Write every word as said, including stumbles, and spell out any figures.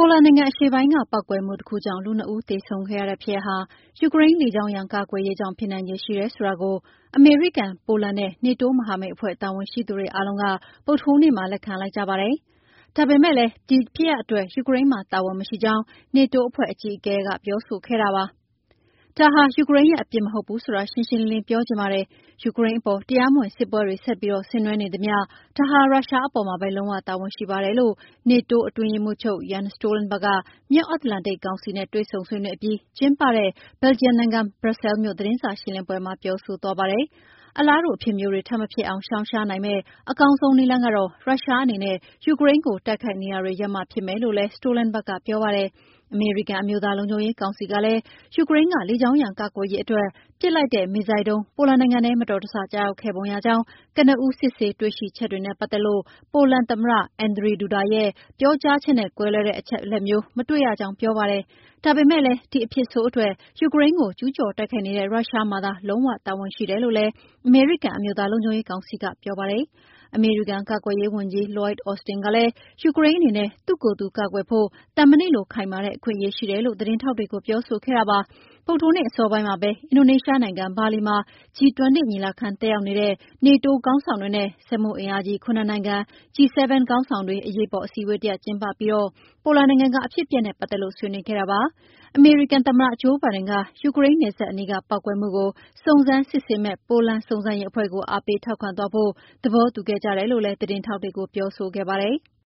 ပိုလန်နိုင်ငံအရှေ့ပိုင်းကပေါက်ကွဲမှုတခုကြောင့်လူနှစ်ဦးသေဆုံးခဲ့ရတဲ့ဖြစ်ရပ်ဟာယူကရိန်းလေကြောင်းရန်ကာကွယ်ရေးကြောင့်ဖြစ်နိုင်ခြေရှိတယ်ဆိုတာကိုအမေရိကန်၊ပိုလန်နဲ့နေတိုးမဟာမိတ်အဖွဲ့တာဝန်ရှိသူတွေအားလုံးကဗုဒ္ဓဟူးနေ့မှာလက်ခံလိုက်ကြပါတယ်။ဒါပေမဲ့လည်းဒီဖြစ်ရပ်အတွက်ယူကရိန်းမှာတာဝန်မရှိကြောင်းနေတိုးအဖွဲ့အကြီးအကဲကပြောဆိုခဲ့တာပါ။ဒါဟာယူကရိန်းရဲ့အပြစ်မဟုတ်ဘူးဆိုတာရှင်းရှင်းလင်းလင်းပြောချင်ပါတယ်။ယူကရိန်းအပေါ်တရားမဝင်စစ်ပွဲတွေဆက်ပြီးဆင်နွှဲနေသမျှဒါဟာရုရှားအပေါ်မှာပဲလုံးဝတာဝန်ရှိပါတယ်လို့နေတိုးအတွင်းရေးမှူးချုပ် Jens Stoltenberg ကမြောက်အတ္တလန္တိတ်ကောင်စီနဲ့တွေ့ဆုံဆွေးနွေးအပြီးကျင်းပတဲ့ဘယ်လ်ဂျီယံနိုင်ငံဘရပ်ဆဲလ်မြို့သတင်းစာရှင်းလင်းပွဲမှာပြောဆိုသွားပါတယ်။အလားတူအဖြစ်မျိုးတွေထပ်မဖြစ်အောင်ရှောင်ရှားနိုင်မယ့်အကောင်းဆုံးနည်းလမ်းကတော့ရုရှားအနေနဲ့ယူကရိန်းကိုတိုက်ခိုက်နေတာတွေရပ်မှဖြစ်မယ်လို့လည်း Stoltenberg ကပြောပါတယ်။အမေရိကန်အမျိုးသားလုံခြုံရေးကောင်စီကလည်းယူကရိန်းကလေကြောင်းရန်ကာကွယ်ရေးအတွက်ပစ်လိုက်တဲ့မစ်ဇိုင်းဒုံးပိုလန်နိုင်ငံထဲမတော်တဆကျရောက်ခဲ့ပုံရကြောင်းကနဦးစစ်ဆေးတွေ့ရှိချက်တွေနဲ့ပတ်သက်လို့ပိုလန်သမ္မတ Andrzej Duda ရဲ့ပြောကြားချက်နဲ့ကွဲလွဲတဲ့အချက်အလက်မျိုးမတွေ့ရကြောင်းပြောပါတယ်။ဒါပေမဲ့လည်းဒီအဖြစ်ဆိုးအတွက်ယူကရိန်းကိုကျူးကျော်တိုက်ခိုက်နေတဲ့ရုရှားမှာသာလုံးဝတာဝန်ရှိတယ်လို့လည်းအမေရိကန်အမျိုးသားလုံခြုံရေးကောင်စီကပြောပါတယ်။အမေရိကန်ကာကွယ်ရေးဝန်ကြီး Lloyd Austin ကလည်းယူကရိန်းအနေနဲ့သူ့ကိုယ်သူကာကွယ်ဖို့သံမဏိလိုခိုင်မာတဲ့အခွင့်အရေးရှိတယ်လို့သတင်းထောက်တွေကိုပြောဆိုခဲ့တာပါ။ဗုဒ္ဓဟူးနေ့အစောပိုင်းမှာပဲအင်ဒိုနီးရှားနိုင်ငံဘာလီမှာ ဂျီ ၂၀ ညီလာခံတက်ရောက်နေတဲ့နေတိုးခေါင်းဆောင်တွေနဲ့စက်မှုအင်အားကြီးခုနစ်နိုင်ငံ ဂျီ ၇ ခေါင်းဆောင်တွေအရေးပေါ်အစည်းအဝေးတရပ်ကျင်းပပြီးပိုလန်နိုင်ငံကအဖြစ်အပျက်နဲ့ပတ်သက်လို့ဆွေးနွေးခဲ့တာပါ။အမေရိကန်သမ္မတဂျိုးဘိုင်ဒန်ကယူကရိန်းနယ်စပ်အနီးကပေါက်ကွဲမှုကိုစုံစမ်းစစ်ဆေးမယ့်ပိုလန်စုံစမ်းရေးအဖွဲ့ကိုအားပေးထောက်ခံသွားဖို့သဘောတူခဲ့ကြတယ်လို့လည်းသတင်းထောက်တွေကိုပြောဆိုခဲ့ပါတယ်။